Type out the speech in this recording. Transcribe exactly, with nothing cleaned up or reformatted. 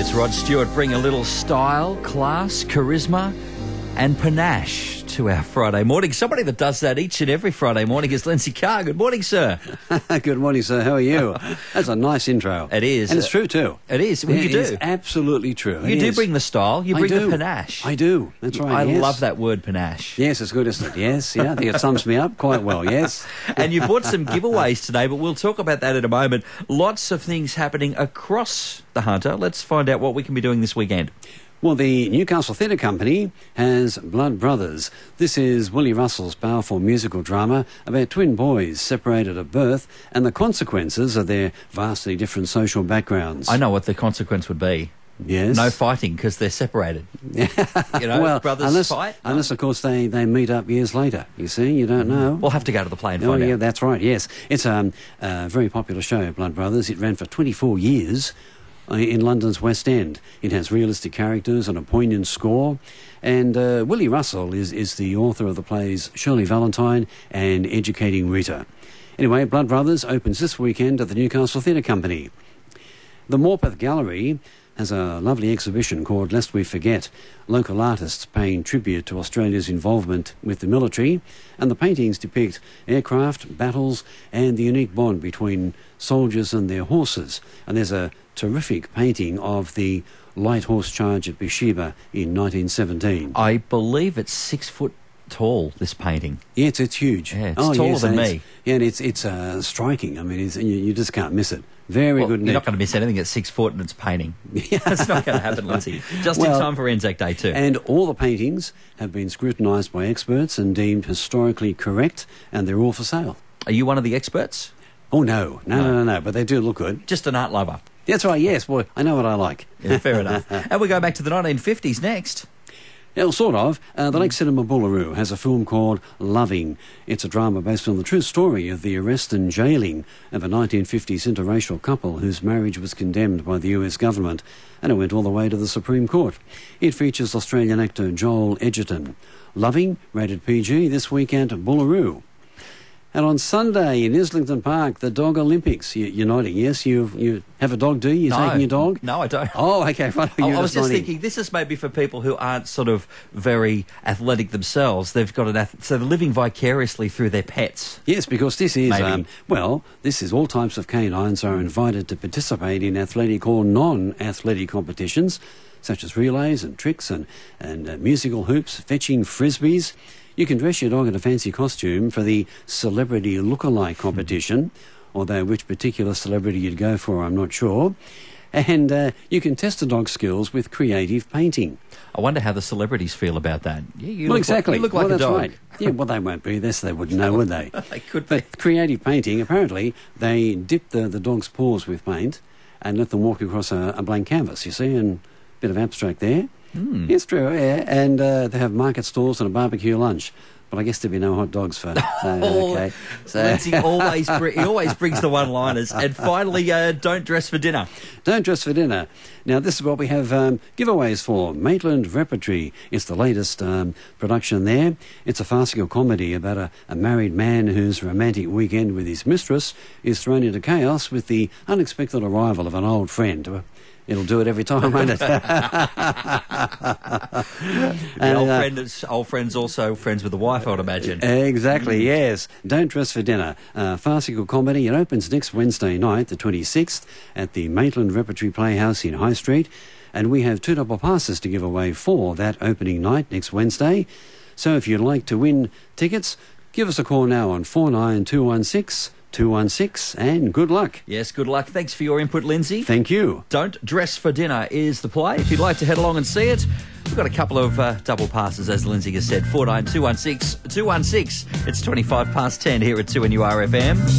lets Rod Stewart bring a little style, class, charisma and panache to our Friday morning. Somebody that does that each and every Friday morning is Lindsay Carr. Good morning, sir. Good morning, sir. How are you? That's a nice intro. It is. And it's true, too. It is. Well, it you do. It's absolutely true. You it do is. bring the style. You I bring do. the panache. I do. That's right, I yes. love that word, panache. Yes, it's good, isn't it? Yes, yeah. I think it sums me up quite well, yes. And you brought some giveaways today, but we'll talk about that in a moment. Lots of things happening across the Hunter. Let's find out what we can be doing this weekend. Well, the Newcastle Theatre Company has Blood Brothers. This is Willie Russell's powerful musical drama about twin boys separated at birth and the consequences of their vastly different social backgrounds. I know what the consequence would be. Yes. No fighting because they're separated. You know, well, brothers unless, fight. Unless, of course, they, they meet up years later. You see, you don't know. We'll have to go to the play and Oh, find yeah, out. that's right, yes. It's um, a very popular show, Blood Brothers. It ran for twenty-four years in London's West End. It has realistic characters and a poignant score. And uh, Willie Russell is, is the author of the plays Shirley Valentine and Educating Rita. Anyway, Blood Brothers opens this weekend at the Newcastle Theatre Company. The Morpeth Gallery has a lovely exhibition called Lest We Forget, local artists paying tribute to Australia's involvement with the military, and the paintings depict aircraft, battles, and the unique bond between soldiers and their horses. And there's a terrific painting of the light horse charge at Beersheba in nineteen seventeen. I believe it's six foot tall, this painting. Yeah, it's, it's huge. Yeah, it's oh, taller yes, than and me. It's, yeah, and it's, it's uh, striking. I mean, it's, you, you just can't miss it. Very well, good. You're not going to miss anything at six foot and it's painting. That's not going to happen, Lindsay. Just well, in time for Anzac Day too. And all the paintings have been scrutinised by experts and deemed historically correct, and they're all for sale. Are you one of the experts? Oh, no. No, no, no, no, no. But they do look good. Just an art lover. That's right, yes. Boy, I know what I like. Yeah, fair enough. And we go back to the nineteen fifties next. Well, sort of. Uh, the Lake Cinema Boolaroo has a film called Loving. It's a drama based on the true story of the arrest and jailing of a nineteen fifties interracial couple whose marriage was condemned by the U S government, and it went all the way to the Supreme Court. It features Australian actor Joel Edgerton. Loving, rated P G, this weekend at Boolaroo. And on Sunday in Islington Park, the Dog Olympics. You, you're nodding, yes? You you have a dog, do you? You're no, taking your dog? No, I don't. Oh, okay. Right. I, You're I was just nodding. thinking, this is maybe for people who aren't sort of very athletic themselves. They've got an ath- so they're living vicariously through their pets. Yes, because this is, Maybe. um, well, this is all types of canines are invited to participate in athletic or non-athletic competitions, such as relays and tricks and, and uh, musical hoops, fetching frisbees. You can dress your dog in a fancy costume for the celebrity look-alike competition, although which particular celebrity you'd go for, I'm not sure. And uh, you can test the dog's skills with creative painting. I wonder how the celebrities feel about that. Yeah, you well, look exactly. Like, you look well, like that's a dog. right. Yeah, well, they won't be. This they wouldn't know, would they? They could be. But creative painting, apparently, they dip the, the dog's paws with paint and let them walk across a, a blank canvas, you see, and a bit of abstract there. Mm. It's true, yeah. And uh, they have market stalls and a barbecue lunch. But I guess there'd be no hot dogs for... Uh, okay. So, Lindsay always, br- he always brings the one-liners. And finally, uh, don't dress for dinner. Don't dress for dinner. Now, this is what we have um, giveaways for. Maitland Repertory is the latest um, production there. It's a farcical comedy about a, a married man whose romantic weekend with his mistress is thrown into chaos with the unexpected arrival of an old friend. It'll do it every time, won't it? And old, uh, friend is, old friend's also friends with the wife, I would imagine. Exactly, yes. Don't Dress for Dinner. Uh, farcical comedy. It opens next Wednesday night, the twenty-sixth, at the Maitland Repertory Playhouse in High Street. And we have two double passes to give away for that opening night next Wednesday. So if you'd like to win tickets, give us a call now on four nine two one six two one six, and good luck. Yes, good luck. Thanks for your input, Lindsay. Thank you. Don't Dress for Dinner is the play. If you'd like to head along and see it, we've got a couple of uh, double passes, as Lindsay has said. four nine two one six two one six. It's twenty-five past ten here at two N U R F M.